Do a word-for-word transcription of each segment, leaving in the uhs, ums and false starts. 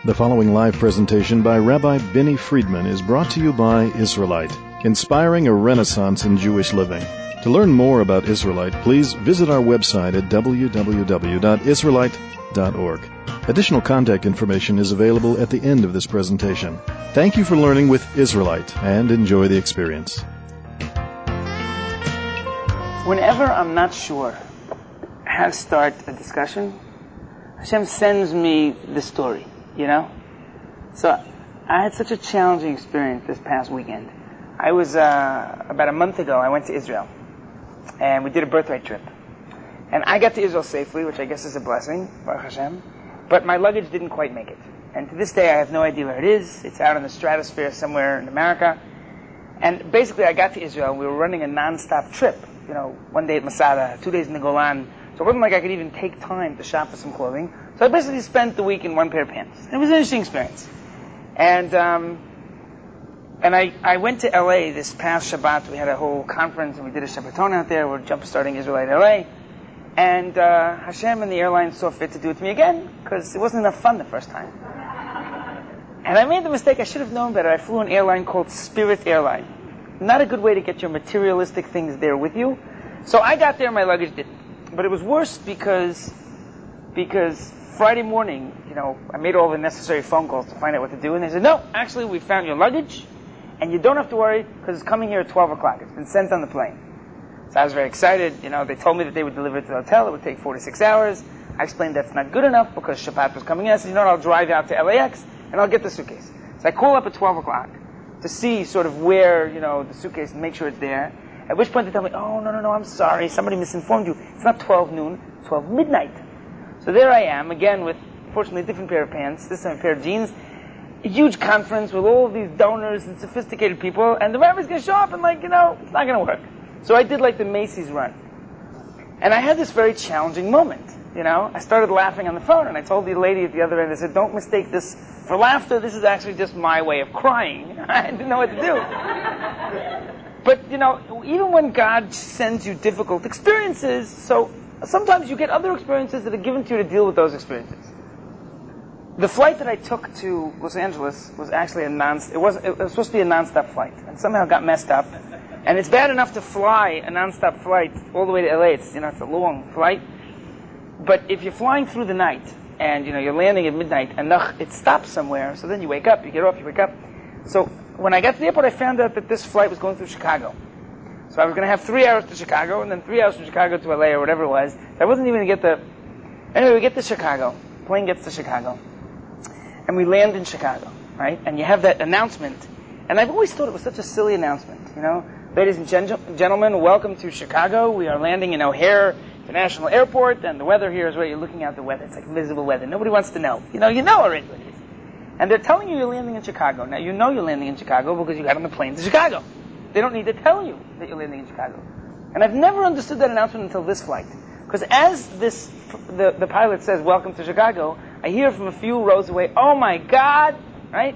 The following live presentation by Rabbi Benny Friedman is brought to you by Israelite, inspiring a renaissance in Jewish living. To learn more about Israelite, please visit our website at w w w dot israelite dot org. Additional contact information is available at the end of this presentation. Thank you for learning with Israelite and enjoy the experience. Whenever I'm not sure how to start a discussion, Hashem sends me the story, you know? So I had such a challenging experience this past weekend. I was, uh, about a month ago, I went to Israel. And we did a birthright trip. And I got to Israel safely, which I guess is a blessing, Baruch Hashem. But my luggage didn't quite make it. And to this day, I have no idea where it is. It's out in the stratosphere somewhere in America. And basically, I got to Israel, and we were running a non-stop trip. You know, one day at Masada, two days in the Golan. So it wasn't like I could even take time to shop for some clothing. So I basically spent the week in one pair of pants. It was an interesting experience. And um, and I, I went to L A this past Shabbat. We had a whole conference, and we did a Shabbaton out there. We're jump-starting Israelite L A. And uh, Hashem and the airline saw fit to do it to me again, because it wasn't enough fun the first time. And I made the mistake. I should have known better. I flew an airline called Spirit Airline. Not a good way to get your materialistic things there with you. So I got there, my luggage didn't. But it was worse because because Friday morning, you know, I made all the necessary phone calls to find out what to do. And they said, no, actually, we found your luggage, and you don't have to worry, because it's coming here at twelve o'clock. It's been sent on the plane. So I was very excited. You know, they told me that they would deliver it to the hotel. It would take four to six hours. I explained that's not good enough because Shabbat was coming in. I said, you know what, I'll drive out to L A X, and I'll get the suitcase. So I call up at twelve o'clock. To see sort of where, you know, the suitcase and make sure it's there. At which point they tell me, oh, no, no, no, I'm sorry. Somebody misinformed you. It's not twelve noon, it's twelve midnight. So there I am, again, with, fortunately, a different pair of pants, this time a pair of jeans. A huge conference with all of these donors and sophisticated people, and the rabbi's going to show up and, like, you know, it's not going to work. So I did, like, the Macy's run. And I had this very challenging moment, you know. I started laughing on the phone, and I told the lady at the other end, I said, don't mistake this for laughter. This is actually just my way of crying. I didn't know what to do. But, you know, even when God sends you difficult experiences, so sometimes you get other experiences that are given to you to deal with those experiences. The flight that I took to Los Angeles was actually a non, it was, it was supposed to be a non-stop flight, and somehow got messed up. And it's bad enough to fly a non-stop flight all the way to L A. It's, you know, it's a long flight. But if you're flying through the night, and, you know, you're landing at midnight, and it stops somewhere, so then you wake up, you get off, you wake up. So when I got to the airport, I found out that this flight was going through Chicago. So I was going to have three hours to Chicago, and then three hours from Chicago to L A, or whatever it was. I wasn't even going to get the... Anyway, we get to Chicago. Plane gets to Chicago. And we land in Chicago, right? And you have that announcement. And I've always thought it was such a silly announcement, you know? Ladies and gen- gentlemen, welcome to Chicago. We are landing in O'Hare International Airport, and the weather here is where you're looking out the weather. It's like visible weather. Nobody wants to know. You know, you know already what it is. And they're telling you you're landing in Chicago. Now, you know you're landing in Chicago because you got on the plane to Chicago. They don't need to tell you that you're landing in Chicago. And I've never understood that announcement until this flight. Because as this, the, the pilot says, welcome to Chicago, I hear from a few rows away, oh my God, right?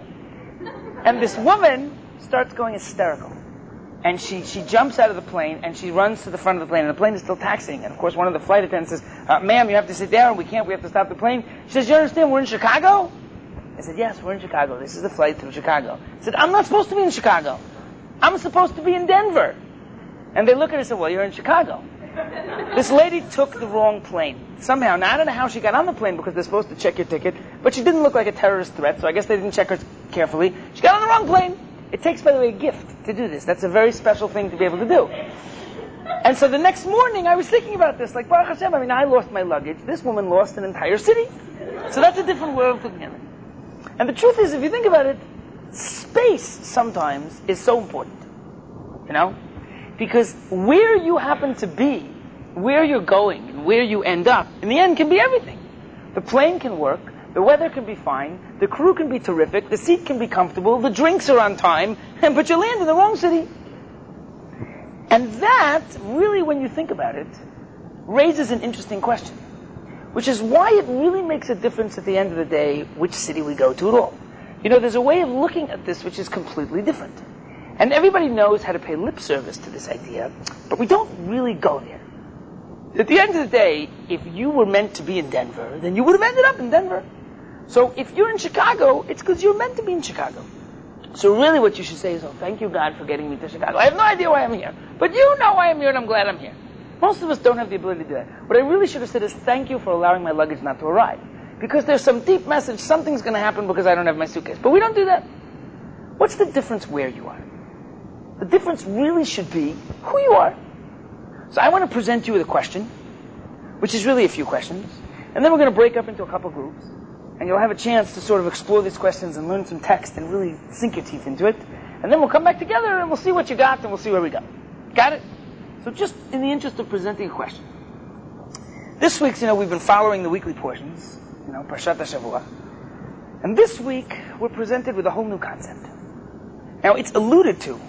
And this woman starts going hysterical. And she, she jumps out of the plane, and she runs to the front of the plane, and the plane is still taxiing. And, of course, one of the flight attendants says, uh, ma'am, you have to sit down. We can't. We have to stop the plane. She says, you understand we're in Chicago? I said, yes, we're in Chicago. This is the flight through Chicago. I said, I'm not supposed to be in Chicago. I'm supposed to be in Denver. And they look at her and say, well, you're in Chicago. This lady took the wrong plane. Somehow, now I don't know how she got on the plane because they're supposed to check your ticket, but she didn't look like a terrorist threat, so I guess they didn't check her carefully. She got on the wrong plane. It takes, by the way, a gift to do this. That's a very special thing to be able to do. And so the next morning, I was thinking about this, like, Baruch Hashem, I mean, I lost my luggage. This woman lost an entire city. So that's a different way of looking at it. And the truth is, if you think about it, space sometimes is so important. You know? Because where you happen to be, where you're going, and where you end up, in the end can be everything. The plane can work. The weather can be fine, the crew can be terrific, the seat can be comfortable, the drinks are on time, but you land in the wrong city. And that, really, when you think about it, raises an interesting question, which is why it really makes a difference at the end of the day which city we go to at all. You know, there's a way of looking at this which is completely different. And everybody knows how to pay lip service to this idea, but we don't really go there. At the end of the day, if you were meant to be in Denver, then you would have ended up in Denver. So if you're in Chicago, it's because you're meant to be in Chicago. So really what you should say is, oh, thank you, God, for getting me to Chicago. I have no idea why I'm here. But you know why I'm here, and I'm glad I'm here. Most of us don't have the ability to do that. What I really should have said is, thank you for allowing my luggage not to arrive. Because there's some deep message, something's going to happen because I don't have my suitcase. But we don't do that. What's the difference where you are? The difference really should be who you are. So I want to present you with a question, which is really a few questions. And then we're going to break up into a couple groups. And you'll have a chance to sort of explore these questions and learn some text and really sink your teeth into it. And then we'll come back together and we'll see what you got and we'll see where we go. Got it? So just in the interest of presenting a question. This week's, you know, we've been following the weekly portions, you know, Parshat HaShavua. And this week, we're presented with a whole new concept. Now, it's alluded to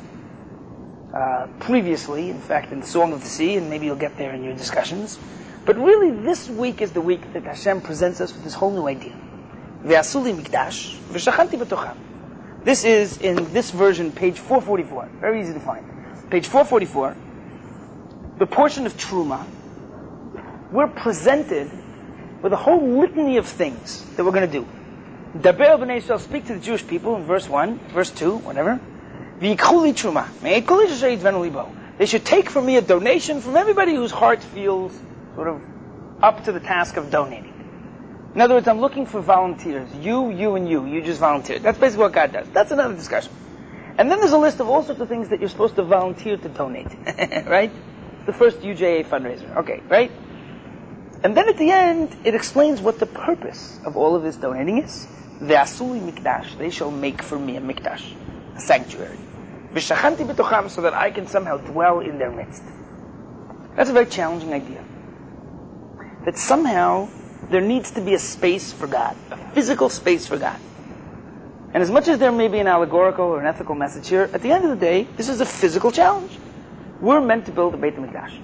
uh, previously, in fact, in the Song of the Sea, and maybe you'll get there in your discussions. But really, this week is the week that Hashem presents us with this whole new idea. Ve'asu li mikdash, v'shachanti b'tocham. This is, in this version, page four forty-four. Very easy to find. Page four forty-four, the portion of Truma, we're presented with a whole litany of things that we're going to do. Daber b'nei Yisrael, speak to the Jewish people, in verse one, verse two, whatever. V'yikchu li truma, me'et kol ish asher yidvenu libo. They should take from me a donation from everybody whose heart feels sort of up to the task of donating. In other words, I'm looking for volunteers. You, you, and you. You just volunteered. That's basically what God does. That's another discussion. And then there's a list of all sorts of things that you're supposed to volunteer to donate. Right? The first U J A fundraiser. Okay, right? And then at the end, it explains what the purpose of all of this donating is. Ve'asu li mikdash. They shall make for me a mikdash, a sanctuary. V'shachanti b'tocham, so that I can somehow dwell in their midst. That's a very challenging idea. That somehow there needs to be a space for God, a physical space for God. And as much as there may be an allegorical or an ethical message here, at the end of the day, this is a physical challenge. We're meant to build a Beit HaMikdash.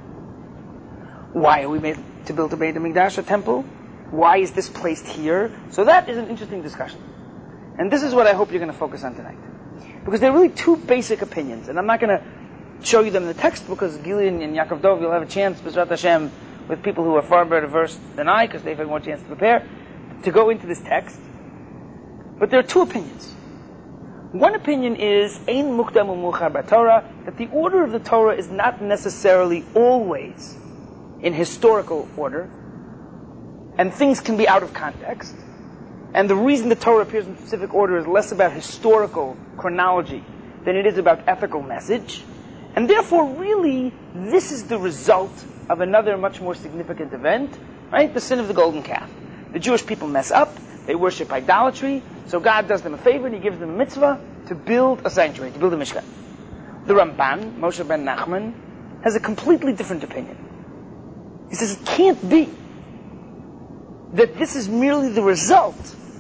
Why are we made to build a Beit HaMikdash, a temple? Why is this placed here? So that is an interesting discussion. And this is what I hope you're going to focus on tonight. Because there are really two basic opinions, and I'm not going to show you them in the text because Gilead and Yaakov Dov, you'll have a chance, B'ezrat Hashem, with people who are far better versed than I, because they've had more chance to prepare, to go into this text. But there are two opinions. One opinion is, Ein Mukdam U'Muchar B'Torah, that the order of the Torah is not necessarily always in historical order, and things can be out of context. And the reason the Torah appears in specific order is less about historical chronology than it is about ethical message. And therefore, really, this is the result of another much more significant event, right? The sin of the golden calf. The Jewish people mess up, they worship idolatry, so God does them a favor and He gives them a mitzvah to build a sanctuary, to build a Mishkan. The Ramban, Moshe ben Nachman, has a completely different opinion. He says it can't be that this is merely the result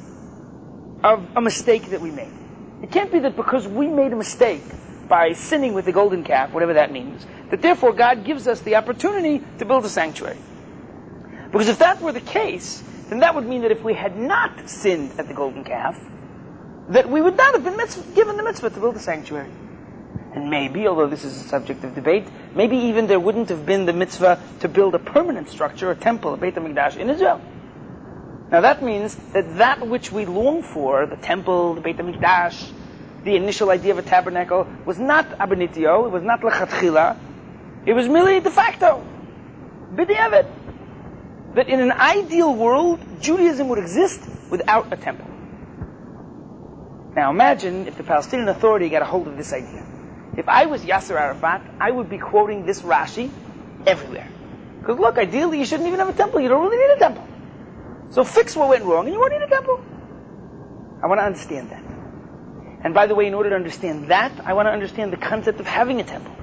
of a mistake that we made. It can't be that because we made a mistake by sinning with the golden calf, whatever that means, that therefore God gives us the opportunity to build a sanctuary. Because if that were the case, then that would mean that if we had not sinned at the golden calf, that we would not have been mitzvah, given the mitzvah to build a sanctuary. And maybe, although this is a subject of debate, maybe even there wouldn't have been the mitzvah to build a permanent structure, a temple, a Beit HaMikdash in Israel. Now that means that that which we long for, the temple, the Beit HaMikdash, the initial idea of a tabernacle, was not ab initio, it was not lechatchila, it was merely de facto, b'diavad. That in an ideal world, Judaism would exist without a temple. Now imagine if the Palestinian Authority got a hold of this idea. If I was Yasser Arafat, I would be quoting this Rashi everywhere. Because look, ideally you shouldn't even have a temple, you don't really need a temple. So fix what went wrong and you won't need a temple. I want to understand that. And by the way, in order to understand that, I want to understand the concept of having a temple.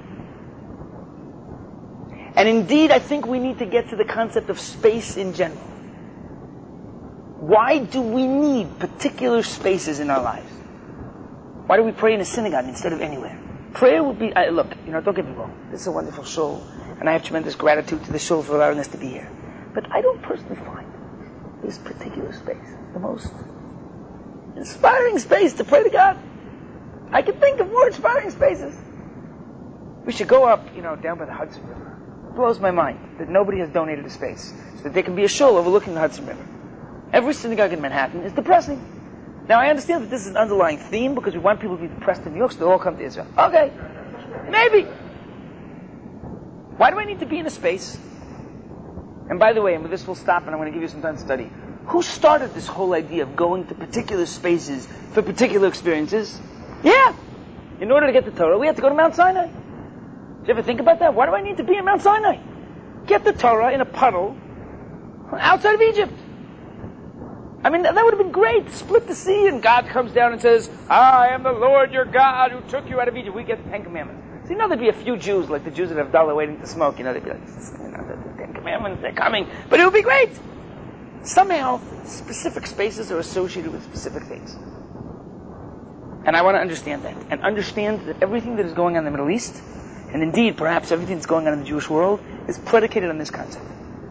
And indeed, I think we need to get to the concept of space in general. Why do we need particular spaces in our lives? Why do we pray in a synagogue instead of anywhere? Prayer would be, uh, look, you know, don't get me wrong. This is a wonderful shul, and I have tremendous gratitude to the shul for allowing us to be here. But I don't personally find this particular space the most inspiring space to pray to God. I can think of more inspiring spaces. We should go up, you know, down by the Hudson River. It blows my mind that nobody has donated a space so that there can be a shul overlooking the Hudson River. Every synagogue in Manhattan is depressing. Now, I understand that this is an underlying theme because we want people to be depressed in New York, so they'll all come to Israel. Okay, maybe. Why do I need to be in a space? And by the way, and with this we'll stop, and I'm going to give you some time to study. Who started this whole idea of going to particular spaces for particular experiences? Yeah. In order to get the Torah, we had to go to Mount Sinai. Did you ever think about that? Why do I need to be in Mount Sinai? Get the Torah in a puddle outside of Egypt. I mean, that would have been great. Split the sea, and God comes down and says, I am the Lord your God who took you out of Egypt. We get the Ten Commandments. So you know there'd be a few Jews, like the Jews at Havdalah waiting to smoke. You know, they'd be like, you know, the Ten Commandments, they're coming. But it would be great. Somehow, specific spaces are associated with specific things. And I want to understand that. And understand that everything that is going on in the Middle East, and indeed, perhaps everything that's going on in the Jewish world, is predicated on this concept.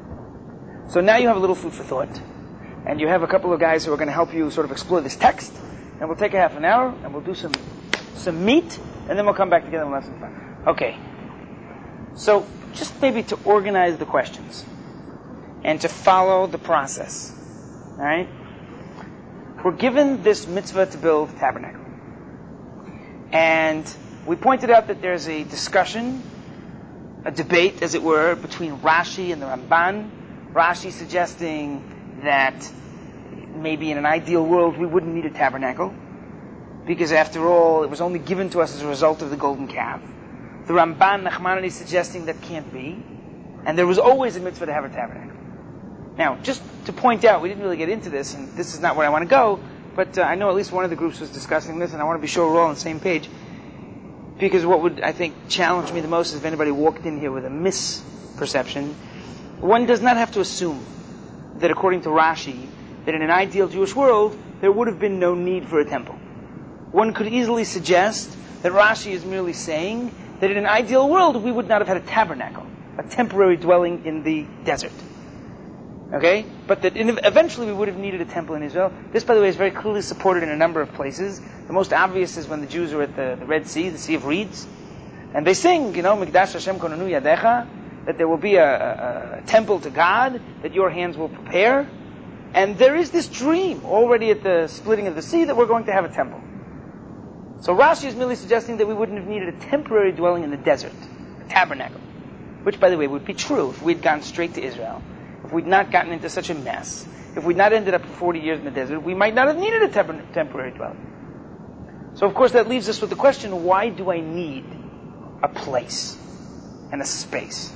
So now you have a little food for thought. And you have a couple of guys who are going to help you sort of explore this text. And we'll take a half an hour, and we'll do some some meat, and then we'll come back together and we'll have some fun. Okay. So, just maybe to organize the questions, and to follow the process. Alright? We're given this mitzvah to build a tabernacle. And we pointed out that there's a discussion, a debate, as it were, between Rashi and the Ramban. Rashi suggesting that maybe in an ideal world we wouldn't need a tabernacle, because after all, it was only given to us as a result of the golden calf. The Ramban Nachmanides suggesting that can't be, and there was always a mitzvah to have a tabernacle. Now, just to point out, we didn't really get into this, and this is not where I want to go, but uh, I know at least one of the groups was discussing this, and I want to be sure we're all on the same page, because what would, I think, challenge me the most is if anybody walked in here with a misperception. One does not have to assume that according to Rashi, that in an ideal Jewish world, there would have been no need for a temple. One could easily suggest that Rashi is merely saying that in an ideal world, we would not have had a tabernacle, a temporary dwelling in the desert. Okay? But that in, eventually we would have needed a temple in Israel. This, by the way, is very clearly supported in a number of places. The most obvious is when the Jews are at the, the Red Sea, the Sea of Reeds, and they sing, you know, Mikdash Hashem konanu yadecha, that there will be a, a, a temple to God that your hands will prepare. And there is this dream already at the splitting of the sea that we're going to have a temple. So Rashi is merely suggesting that we wouldn't have needed a temporary dwelling in the desert, a tabernacle. Which, by the way, would be true if we'd gone straight to Israel. If we'd not gotten into such a mess. If we'd not ended up for forty years in the desert, we might not have needed a temp- temporary dwelling. So of course that leaves us with the question, why do I need a place and a space?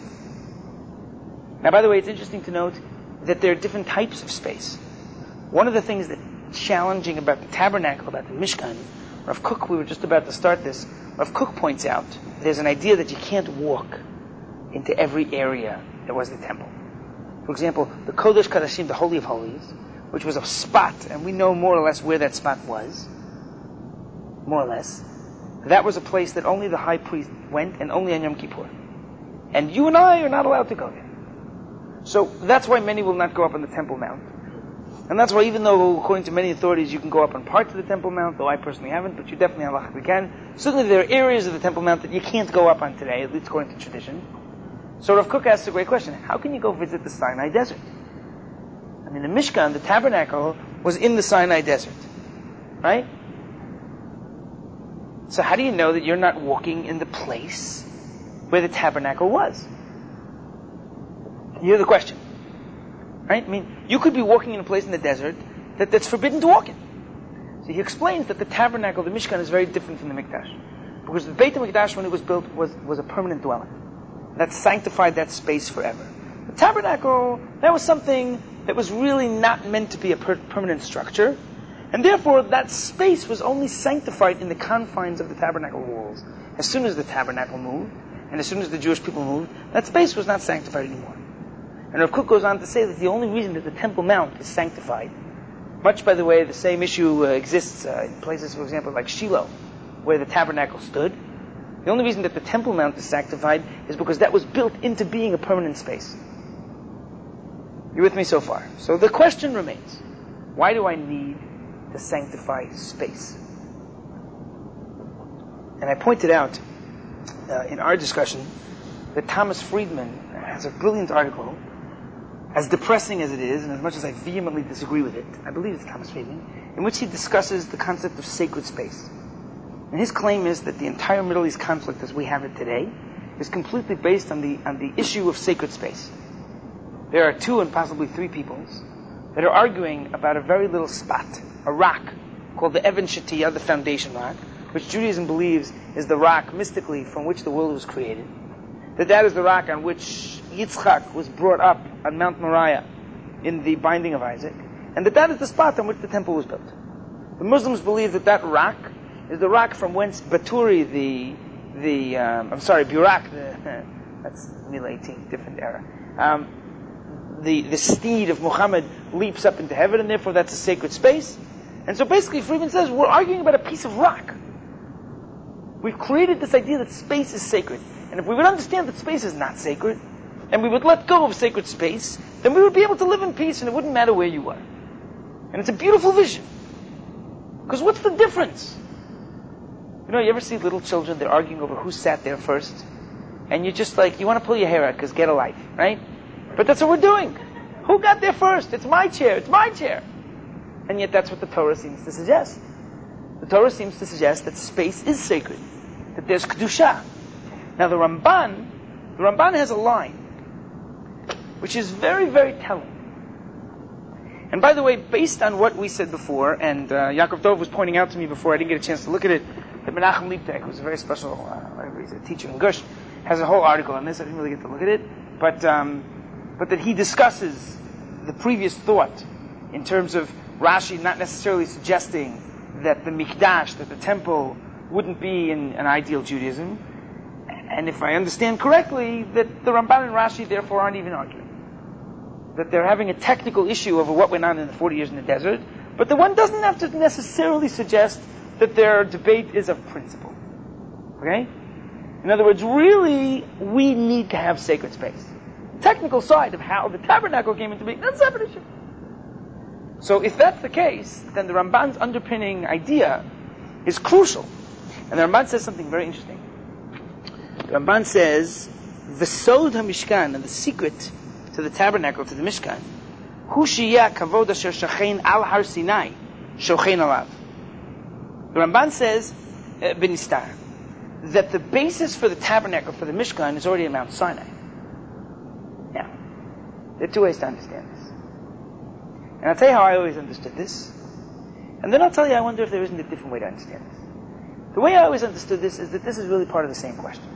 Now, by the way, it's interesting to note that there are different types of space. One of the things that's challenging about the tabernacle, about the Mishkan, Rav Kook, we were just about to start this, Rav Kook points out there's an idea that you can't walk into every area that was the temple. For example, the Kodesh Kadashim, the Holy of Holies, which was a spot, and we know more or less where that spot was, more or less, that was a place that only the high priest went, and only on Yom Kippur. And you and I are not allowed to go there. So that's why many will not go up on the Temple Mount. And that's why, even though, according to many authorities, you can go up on parts of the Temple Mount, though I personally haven't, but you definitely halachically can. Certainly there are areas of the Temple Mount that you can't go up on today, at least according to tradition. So Rav Kook asks a great question. How can you go visit the Sinai Desert? I mean, the Mishkan, the tabernacle, was in the Sinai Desert. Right? So how do you know that you're not walking in the place where the tabernacle was? You hear the question. Right? I mean, you could be walking in a place in the desert that, that's forbidden to walk in. So he explains that the tabernacle, the Mishkan, is very different from the Mikdash. Because the Beit HaMikdash, when it was built, was, was a permanent dwelling. That sanctified that space forever. The tabernacle, that was something that was really not meant to be a per- permanent structure. And therefore, that space was only sanctified in the confines of the tabernacle walls. As soon as the tabernacle moved, and as soon as the Jewish people moved, that space was not sanctified anymore. And Rav Kook goes on to say that the only reason that the Temple Mount is sanctified, much by the way, the same issue uh, exists uh, in places, for example, like Shiloh, where the tabernacle stood. The only reason that the Temple Mount is sanctified is because that was built into being a permanent space. You with me so far? So the question remains, why do I need to sanctify space? And I pointed out uh, in our discussion that Thomas Friedman has a brilliant article as depressing as it is, and as much as I vehemently disagree with it, I believe it's Thomas Friedman, in which he discusses the concept of sacred space. And his claim is that the entire Middle East conflict as we have it today is completely based on the on the issue of sacred space. There are two and possibly three peoples that are arguing about a very little spot, a rock, called the Even Shetiyah, the foundation rock, which Judaism believes is the rock mystically from which the world was created. That that is the rock on which Yitzchak was brought up on Mount Moriah in the binding of Isaac, and that that is the spot on which the temple was built. The Muslims believe that that rock is the rock from whence Baturi, the the um, I'm sorry, Burak, the, that's Middle eighteenth, different era. Um, the the steed of Muhammad leaps up into heaven, and therefore that's a sacred space. And so basically, Friedman says we're arguing about a piece of rock. We've created this idea that space is sacred, and if we would understand that space is not sacred, and we would let go of sacred space, then we would be able to live in peace, and it wouldn't matter where you were. And it's a beautiful vision, because what's the difference? You know, you ever see little children, they're arguing over who sat there first? And you're just like, you want to pull your hair out because get a life, right? But that's what we're doing. Who got there first? It's my chair, it's my chair. And yet that's what the Torah seems to suggest. The Torah seems to suggest that space is sacred, that there's Kedusha. Now the Ramban, the Ramban has a line, which is very, very telling. And by the way, based on what we said before, and uh, Yaakov Dov was pointing out to me before, I didn't get a chance to look at it, that Menachem Leibtek, who's a very special, uh, he's a teacher in Gush, has a whole article on this. I didn't really get to look at it, but um, but that he discusses the previous thought in terms of Rashi not necessarily suggesting that the Mikdash, that the temple, wouldn't be in an ideal Judaism, and if I understand correctly, that the Ramban and Rashi therefore aren't even arguing. That they're having a technical issue over what went on in the forty years in the desert, but the one doesn't have to necessarily suggest that their debate is of principle. Okay? In other words, really, we need to have sacred space. Technical side of how the tabernacle came into being, that's a separate issue. So if that's the case, then the Ramban's underpinning idea is crucial. And the Ramban says something very interesting. The Ramban says, V'sod ha-mishkan, and the secret to the tabernacle, to the Mishkan, Hu shiyah kavod asher shachein al har Sinai, shochein alav. The Ramban says, uh, Benistar, that the basis for the tabernacle, for the Mishkan, is already at Mount Sinai. Now, there are two ways to understand this. And I'll tell you how I always understood this. And then I'll tell you, I wonder if there isn't a different way to understand this. The way I always understood this is that this is really part of the same question.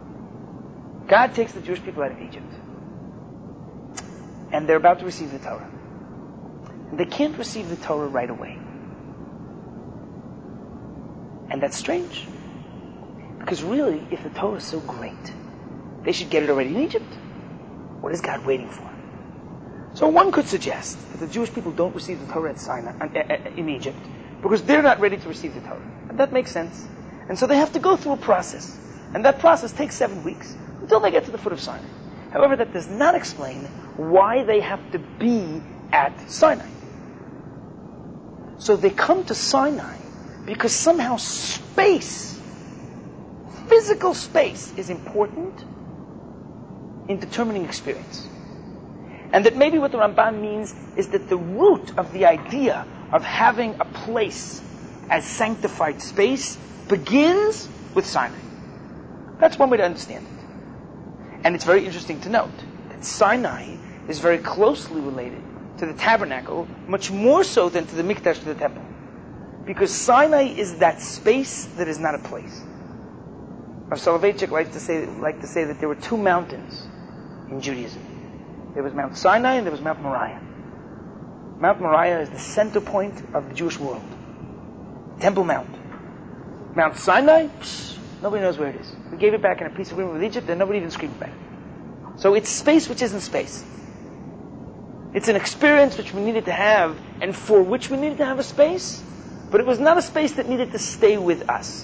God takes the Jewish people out of Egypt. And they're about to receive the Torah. And they can't receive the Torah right away. And that's strange. Because really, if the Torah is so great, they should get it already in Egypt. What is God waiting for? So one could suggest that the Jewish people don't receive the Torah at Sinai, in Egypt because they're not ready to receive the Torah. And that makes sense. And so they have to go through a process. And that process takes seven weeks until they get to the foot of Sinai. However, that does not explain why they have to be at Sinai. So they come to Sinai because somehow space, physical space, is important in determining experience. And that maybe what the Ramban means is that the root of the idea of having a place as sanctified space begins with Sinai. That's one way to understand it. And it's very interesting to note that Sinai is very closely related to the tabernacle, much more so than to the Mikdash, to the temple. Because Sinai is that space that is not a place. Rav Soloveitchik likes to say, like to say that there were two mountains in Judaism. There was Mount Sinai and there was Mount Moriah. Mount Moriah is the center point of the Jewish world. Temple Mount. Mount Sinai, psh, nobody knows where it is. We gave it back in a peace agreement with Egypt and nobody even screamed about it. So it's space which isn't space. It's an experience which we needed to have and for which we needed to have a space, but it was not a space that needed to stay with us.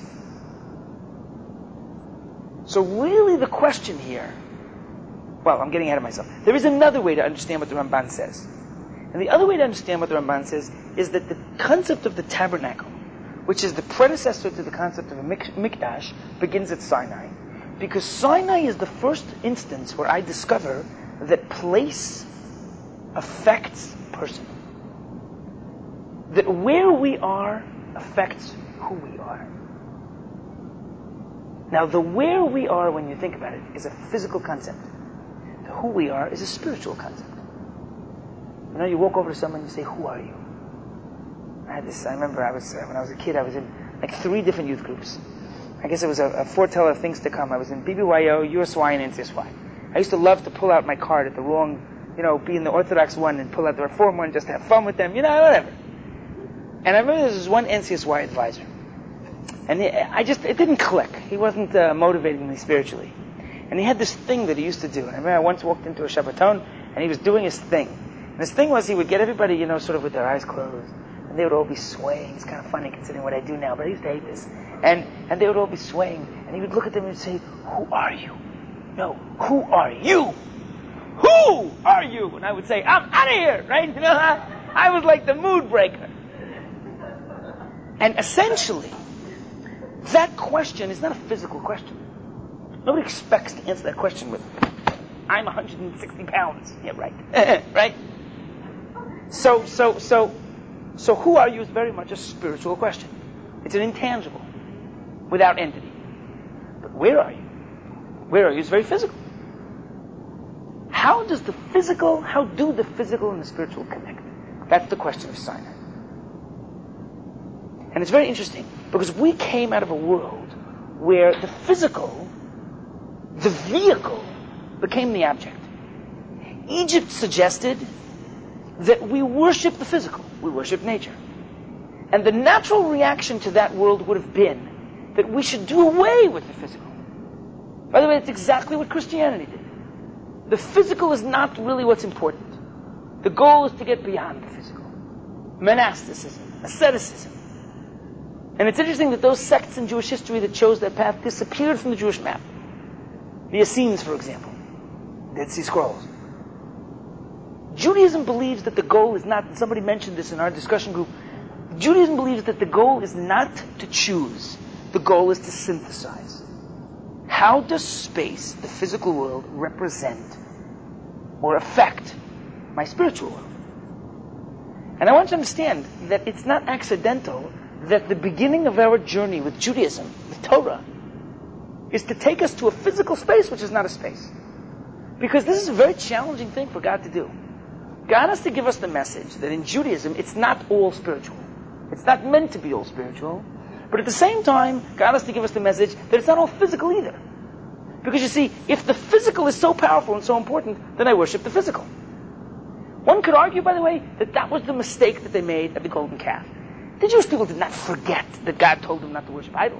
So really the question here, well, I'm getting ahead of myself. There is another way to understand what the Ramban says. And the other way to understand what the Ramban says is that the concept of the tabernacle, which is the predecessor to the concept of a mikdash, begins at Sinai. Because Sinai is the first instance where I discover that place affects person. That where we are affects who we are. Now, the where we are, when you think about it, is a physical concept. The who we are is a spiritual concept. You know, you walk over to someone and you say, "Who are you?" I had this. I remember I was uh, when I was a kid. I was in like three different youth groups. I guess it was a, a foreteller of things to come. I was in B B Y O, U S Y, and N C S Y. I used to love to pull out my card at the wrong, you know, be in the Orthodox one and pull out the Reform one just to have fun with them, you know, whatever. And I remember there was one N C S Y advisor. And he, I just, it didn't click. He wasn't uh, motivating me spiritually. And he had this thing that he used to do. And I remember I once walked into a Shabbaton, and he was doing his thing. And his thing was he would get everybody, you know, sort of with their eyes closed. And they would all be swaying. It's kind of funny considering what I do now, but I used to hate this. And and they would all be swaying. And he would look at them and say, "Who are you?" No, who are you? Who are you? And I would say, "I'm out of here," right? You know, I, I was like the mood breaker. And essentially, that question is not a physical question. Nobody expects to answer that question with, "I'm one hundred sixty pounds. Yeah, right. Right? So, so, so, so who are you is very much a spiritual question. It's an intangible, without entity. But where are you? Where are you is very physical. How does the physical, how do the physical and the spiritual connect? That's the question of Sinai. And it's very interesting, because we came out of a world where the physical, the vehicle, became the object. Egypt suggested that we worship the physical. We worship nature. And the natural reaction to that world would have been that we should do away with the physical. By the way, that's exactly what Christianity did. The physical is not really what's important. The goal is to get beyond the physical. Monasticism, asceticism. And it's interesting that those sects in Jewish history that chose that path disappeared from the Jewish map. The Essenes, for example. Dead Sea Scrolls. Judaism believes that the goal is not, and somebody mentioned this in our discussion group, Judaism believes that the goal is not to choose. The goal is to synthesize. How does space, the physical world, represent or affect my spiritual world? And I want you to understand that it's not accidental that the beginning of our journey with Judaism, the Torah, is to take us to a physical space which is not a space. Because this is a very challenging thing for God to do. God has to give us the message that in Judaism, it's not all spiritual. It's not meant to be all spiritual. But at the same time, God has to give us the message that it's not all physical either. Because you see, if the physical is so powerful and so important, then I worship the physical. One could argue, by the way, that that was the mistake that they made at the golden calf. The Jewish people did not forget that God told them not to worship idols.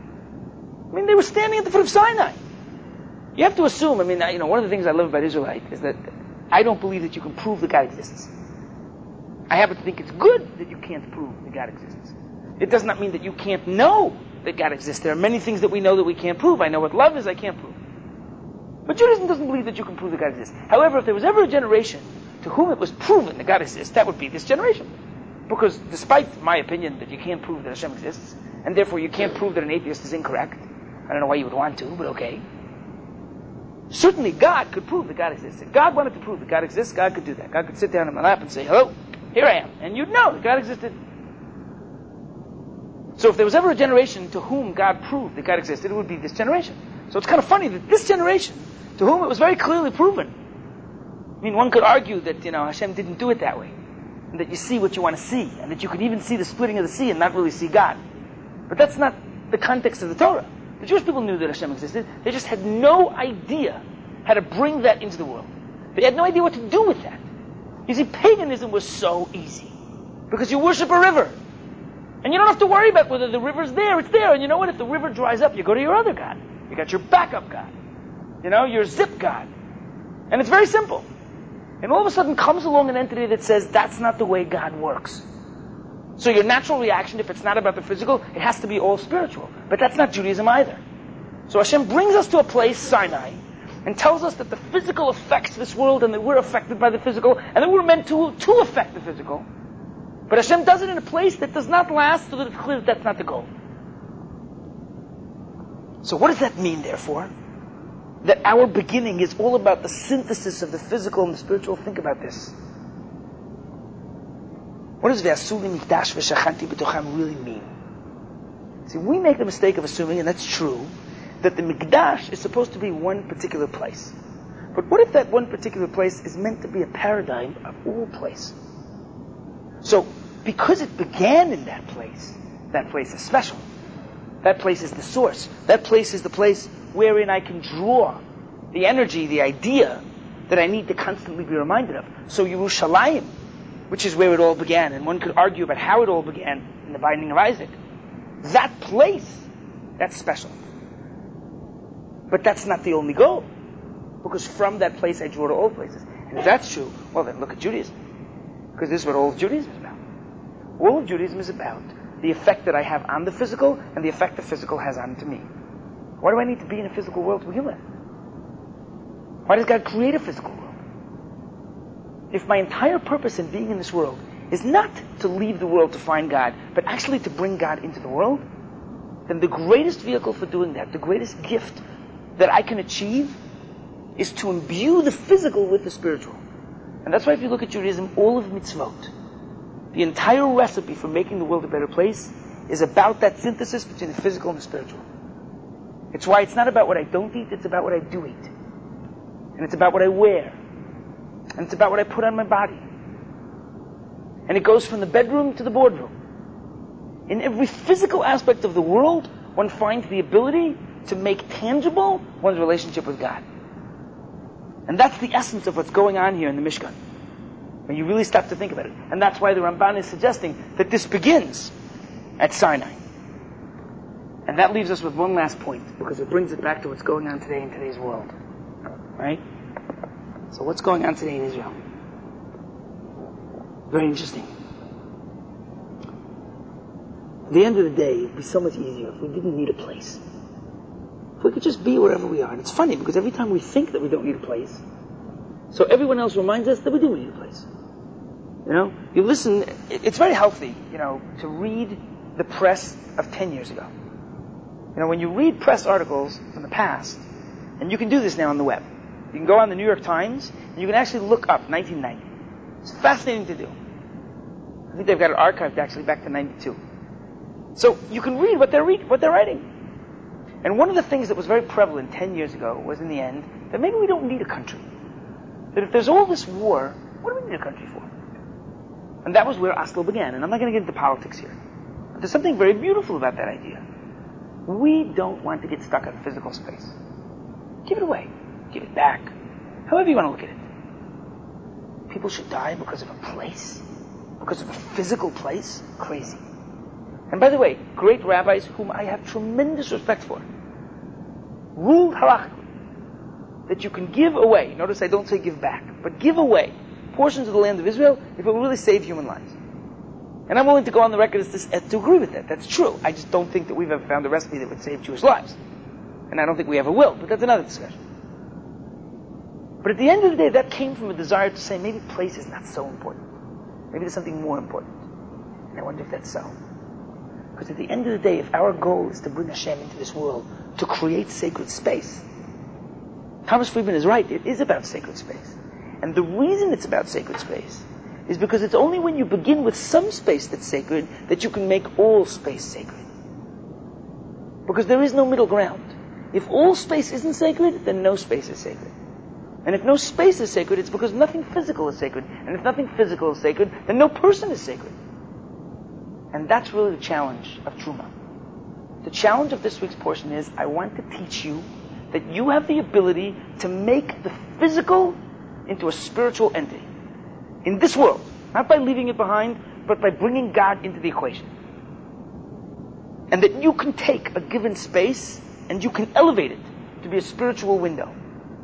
I mean, they were standing at the foot of Sinai. You have to assume, I mean, you know, one of the things I love about Israelite is that I don't believe that you can prove that God exists. I happen to think it's good that you can't prove that God exists. It does not mean that you can't know that God exists. There are many things that we know that we can't prove. I know what love is, I can't prove. But Judaism doesn't believe that you can prove that God exists. However, if there was ever a generation to whom it was proven that God exists, that would be this generation. Because despite my opinion that you can't prove that Hashem exists, and therefore you can't prove that an atheist is incorrect, I don't know why you would want to, but okay. Certainly God could prove that God exists. If God wanted to prove that God exists, God could do that. God could sit down in my lap and say, "Hello, here I am." And you'd know that God existed. So if there was ever a generation to whom God proved that God existed, it would be this generation. So it's kind of funny that this generation, to whom it was very clearly proven, I mean, one could argue that, you know, Hashem didn't do it that way, and that you see what you want to see, and that you could even see the splitting of the sea and not really see God. But that's not the context of the Torah. The Jewish people knew that Hashem existed. They just had no idea how to bring that into the world. They had no idea what to do with that. You see, paganism was so easy. Because you worship a river. And you don't have to worry about whether the river's there. It's there. And you know what? If the river dries up, you go to your other God. You got your backup God. You know, your zip God. And it's very simple. And all of a sudden comes along an entity that says that's not the way God works. So your natural reaction, if it's not about the physical, it has to be all spiritual. But that's not Judaism either. So Hashem brings us to a place, Sinai, and tells us that the physical affects this world and that we're affected by the physical and that we're meant to, to affect the physical. But Hashem does it in a place that does not last so that it's clear that that's not the goal. So what does that mean, therefore? That our beginning is all about the synthesis of the physical and the spiritual? Think about this. What does Ve'asuli mikdash v'shachanti b'tocham really mean? See, we make the mistake of assuming, and that's true, that the mikdash is supposed to be one particular place. But what if that one particular place is meant to be a paradigm of all place? So, because it began in that place, that place is special. That place is the source. That place is the place wherein I can draw the energy, the idea that I need to constantly be reminded of. So Yerushalayim, which is where it all began, and one could argue about how it all began in the binding of Isaac, that place, that's special. But that's not the only goal. Because from that place I draw to all places. And if that's true, well then look at Judaism. Because this is what all of Judaism is about. All of Judaism is about the effect that I have on the physical and the effect the physical has on to me. Why do I need to be in a physical world to begin with? Why does God create a physical world? If my entire purpose in being in this world is not to leave the world to find God, but actually to bring God into the world, then the greatest vehicle for doing that, the greatest gift that I can achieve, is to imbue the physical with the spiritual. And that's why if you look at Judaism, all of mitzvot, the entire recipe for making the world a better place is about that synthesis between the physical and the spiritual. It's why it's not about what I don't eat, it's about what I do eat. And it's about what I wear. And it's about what I put on my body. And it goes from the bedroom to the boardroom. In every physical aspect of the world, one finds the ability to make tangible one's relationship with God. And that's the essence of what's going on here in the Mishkan, when you really stop to think about it. And that's why the Ramban is suggesting that this begins at Sinai. And that leaves us with one last point, because it brings it back to what's going on today in today's world. Right? So what's going on today in Israel? Very interesting. At the end of the day, it would be so much easier if we didn't need a place. If we could just be wherever we are. And it's funny, because every time we think that we don't need a place, so everyone else reminds us that we do need a place. You know? You listen, it's very healthy, you know, to read the press of ten years ago. You know, when you read press articles from the past, and you can do this now on the web. You can go on the New York Times, and you can actually look up nineteen ninety. It's fascinating to do. I think they've got it archived actually back to ninety-two. So you can read what they're read, what they're writing. And one of the things that was very prevalent ten years ago was, in the end, that maybe we don't need a country. That if there's all this war, what do we need a country for? And that was where Oslo began. And I'm not going to get into politics here. But there's something very beautiful about that idea. We don't want to get stuck in physical space. Give it away. Give it back. However you want to look at it. People should die because of a place? Because of a physical place? Crazy. And by the way, great rabbis whom I have tremendous respect for ruled halachically that you can give away, notice I don't say give back, but give away portions of the land of Israel if it will really save human lives. And I'm willing to go on the record as to, as to agree with that. That's true. I just don't think that we've ever found a recipe that would save Jewish lives. And I don't think we ever will, but that's another discussion. But at the end of the day, that came from a desire to say maybe place is not so important. Maybe there's something more important. And I wonder if that's so. Because at the end of the day, if our goal is to bring Hashem into this world, to create sacred space, Thomas Friedman is right, it is about sacred space. And the reason it's about sacred space is because it's only when you begin with some space that's sacred that you can make all space sacred. Because there is no middle ground. If all space isn't sacred, then no space is sacred. And if no space is sacred, it's because nothing physical is sacred. And if nothing physical is sacred, then no person is sacred. And that's really the challenge of Truma. The challenge of this week's portion is, I want to teach you that you have the ability to make the physical into a spiritual entity. In this world. Not by leaving it behind, but by bringing God into the equation. And that you can take a given space and you can elevate it to be a spiritual window.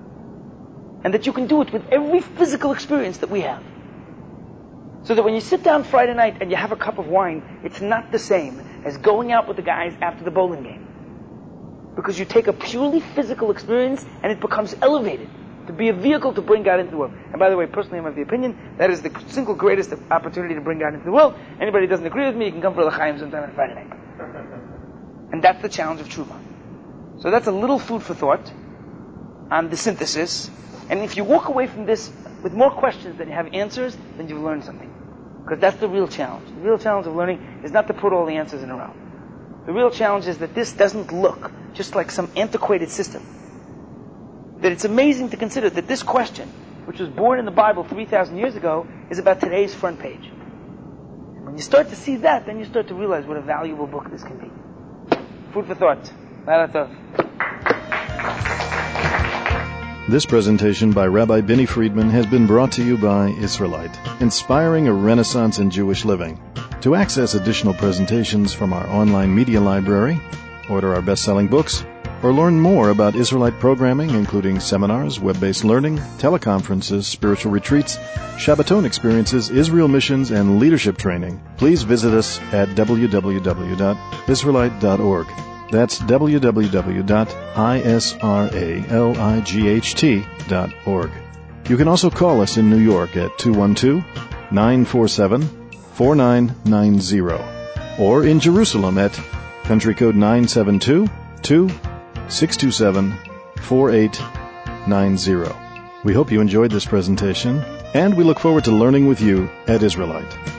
And that you can do it with every physical experience that we have. So that when you sit down Friday night and you have a cup of wine, it's not the same as going out with the guys after the bowling game. Because you take a purely physical experience and it becomes elevated to be a vehicle to bring God into the world. And by the way, personally, I'm of the opinion that is the single greatest opportunity to bring God into the world. Anybody who doesn't agree with me, you can come for the Chaim sometime on Friday night. And that's the challenge of Truma. So that's a little food for thought on the synthesis. And if you walk away from this with more questions than you have answers, then you've learned something. Because that's the real challenge. The real challenge of learning is not to put all the answers in a row. The real challenge is that this doesn't look just like some antiquated system. That it's amazing to consider that this question, which was born in the Bible three thousand years ago, is about today's front page. When you start to see that, then you start to realize what a valuable book this can be. Food for thought. Laila Tov. This presentation by Rabbi Binny Friedman has been brought to you by Israelite, inspiring a renaissance in Jewish living. To access additional presentations from our online media library, order our best-selling books, or learn more about Israelite programming, including seminars, web-based learning, teleconferences, spiritual retreats, Shabbaton experiences, Israel missions, and leadership training, please visit us at w w w dot israelite dot org. That's w w w dot israelight dot org. You can also call us in New York at two one two, nine four seven, four nine nine zero or in Jerusalem at country code nine seven two, two six two seven, four eight nine zero. We hope you enjoyed this presentation, and we look forward to learning with you at Israelite.